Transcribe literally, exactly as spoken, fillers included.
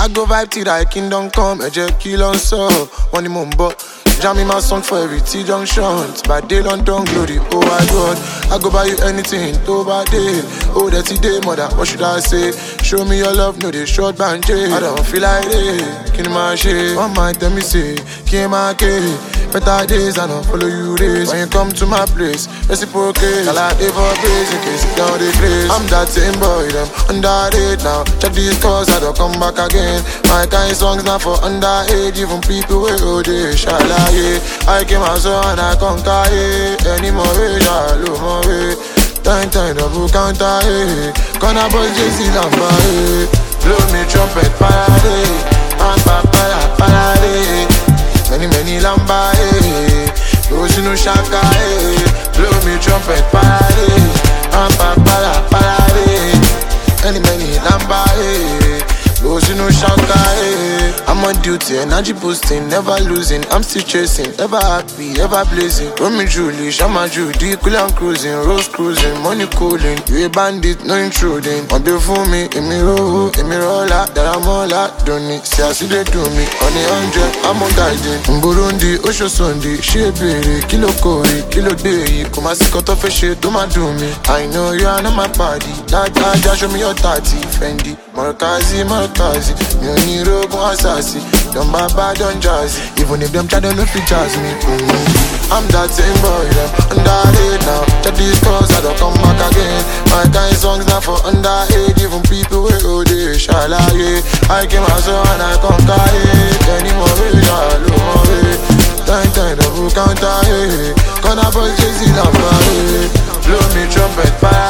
go vibe till that kingdom come. I just kill on so one the mumbo. Jamming my song for every T junction. By day London glory, oh my God. I go buy you anything, to by day. Oh dirty day, mother, what should I say? Show me your love, no they short bandage. I don't feel like it, kill my shit. One might tell me say, kill my kid. Better days, I don't follow you days. When you come to my place, reciprocate. Call out for praise in case down the place. I'm that same boy, them underage now. Check these calls, I don't come back again. My kind songs not for underage. Even people with O D, shala, yeah. I came out so and I conquer, yeah. Any more way, I love more way. Time, time, double counter, yeah. Gonna bust J C Lamba, yeah. Blow me trumpet, parade. I'm back, para, parade. Many, many lamba, eh. Those who know shaka, eh. Blow me trumpet, parade. I'm back, para, parade. Many, many lamba, eh. Those who know shaka, eh. I'm on duty, energy boosting, never losing. I'm still chasing, ever happy, ever blazing. Romeo Julie, Shama Judy, cool and cruising, rose cruising, money cooling. You a bandit, no intruding. On the phone me, in me roll, in me roller, that I'm all out, don't need. See, I see they do me, on the hundred, I'm on guiding. In Burundi, Osho Sunday, Shebere, Kilo Kori, Kilo Day. Come and see cut off a shit, do my do me. I know you are not my party. That guy, just show me your thirty, Fendi. Markazi, Markazi, me only rogue assassin. Don't baba, don't jazzy. Even if them try to look for jazz me, mm-hmm. I'm that same boy, them underage now. Check these calls, I don't come back again. My kind songs not for underage. Even people with O D, shala, yeah. I came out so and I conquer it. Any more way, I love more way. Time, time, double counter, yeah. Gonna bust J C Lamba, yeah. Blow me trumpet, fire.